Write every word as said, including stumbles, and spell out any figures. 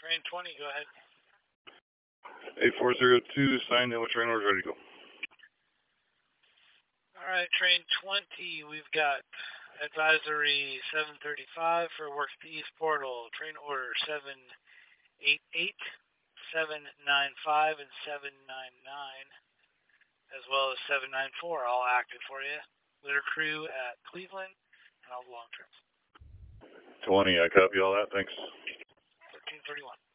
Train twenty, go ahead. eight four zero two, signed in with train orders ready to go. All right, train twenty, we've got advisory seven thirty-five for works to East Portal. Train order seven eight eight, seven nine five, and seven nine nine, as well as seven nine four, all active for you. Litter crew at Cleveland and all the long trips. twenty, I copy all that. Thanks. thirteen thirty-one.